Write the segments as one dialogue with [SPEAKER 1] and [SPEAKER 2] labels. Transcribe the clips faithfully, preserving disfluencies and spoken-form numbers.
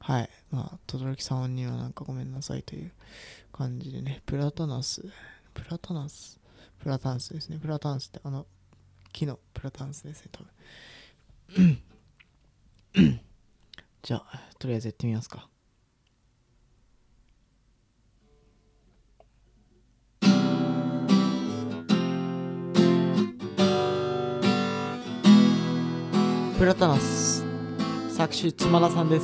[SPEAKER 1] はい。まあ、轟さんにはなんかごめんなさいという感じでね、プラタナス、プラタナス、プラタンスですね。プラタンスってあの木のプラタンスですね、多分。じゃあ、とりあえずやってみますか。プラタナス、作詞妻田さんです。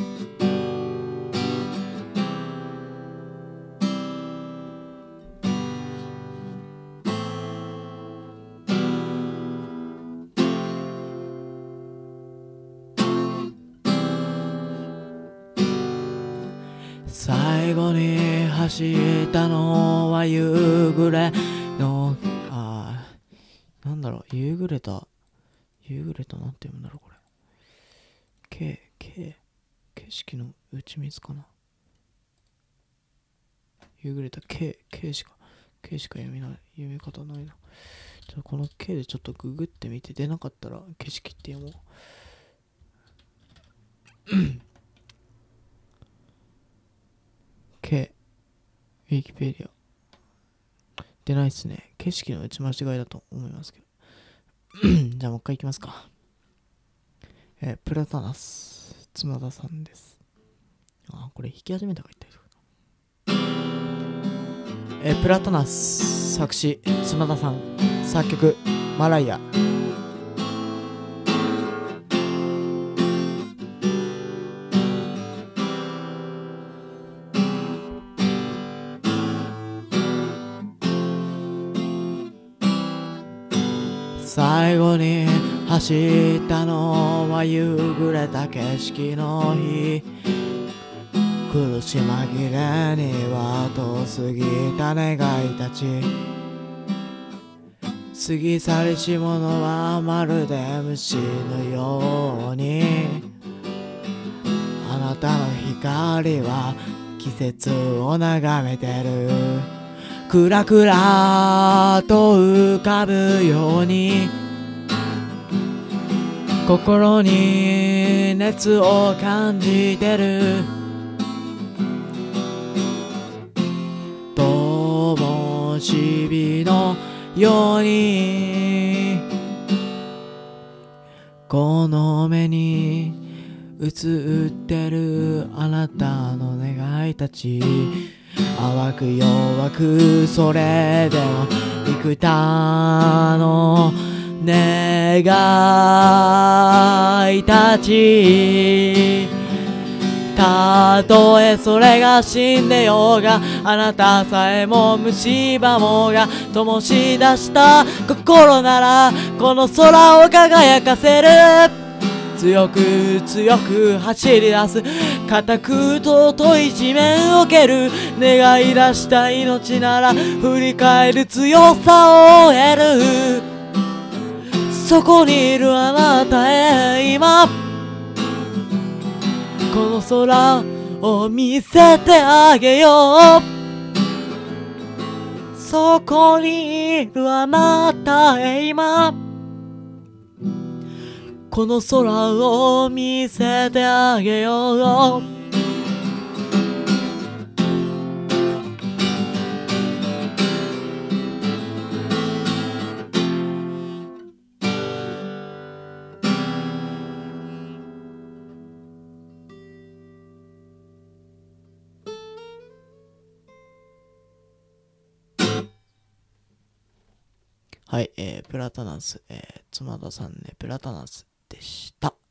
[SPEAKER 1] 最後に走ったのは夕暮れの、あー、なんだろう、夕暮れた、夕暮れたなんて読むんだろう、これ。K、K、景色の打ち水かな。夕暮れた K、K しか、K しか読みない、読み方ないな。じゃあこの K でちょっとググってみて、出なかったら景色って読もう。K、ウィキペディア。出ないっすね。景色の打ち間違いだと思いますけど。じゃあもう一回いきますか。えー、プラタナス、妻田さんです。あ、これ弾き始めたから言ったりとか。えー、プラタナス、作詞、妻田さん、作曲、マライア。最後に走ったのは夕暮れた景色の日、苦し紛れには遠過ぎた願いたち、過ぎ去りし者はまるで虫のように、あなたの光は季節を眺めてる、クラクラと浮かぶように心に熱を感じてる、灯火のようにこの目に映ってるあなたの願いたち、淡く弱くそれでも幾多の願いたち、たとえそれが死んでようが、あなたさえも蝕もうが、灯し出した心ならこの空を輝かせる、強く強く走り出す、固く尊い地面を蹴る、願い出した命なら振り返る強さを得る、そこにいるあなたへ今この空を見せてあげよう、そこにいるあなたへ今この空を見せてあげよう。はい、えー、プラタナス、えー、妻田さんね、プラタナスでした。